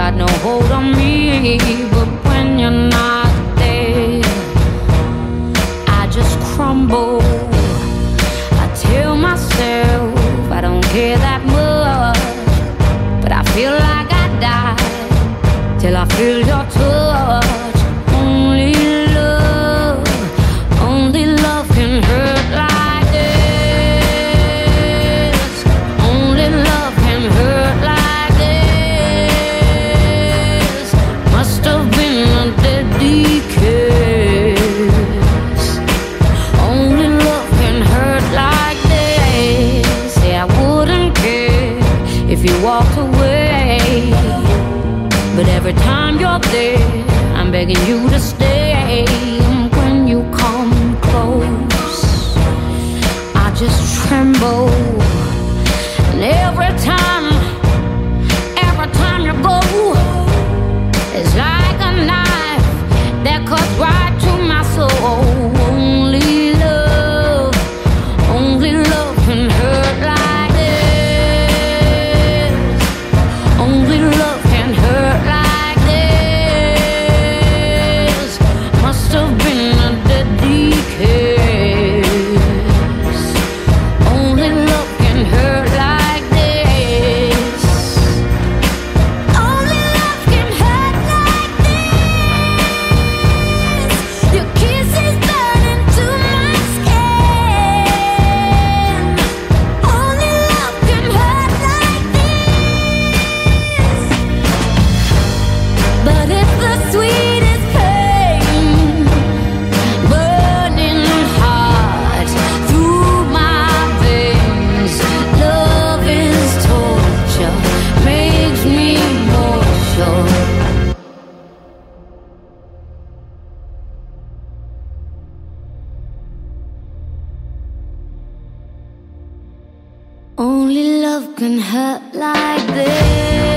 got no hold on me. But when you're not there, I just crumble. I tell myself I don't care that much, but I feel like I die till I feel your touch. Only love can hurt like this. Only love can hurt like this. Must have been a deadly kiss. Only love can hurt like this. Say I wouldn't care if you walked away, but every time you're there, I'm begging you to stay. When you come close, I just tremble. And every time you go, it's like a knife that cuts right to my soul. Only love can hurt like this. Only love can hurt like this. Must have been a deadly kiss. Only love can hurt like this. Only love can hurt like this. Your kiss is burning to my skin. Only love can hurt like this. But it's the sweetest pain, burning hot through my veins. Love is torture, makes me more sure. Only love can hurt like this.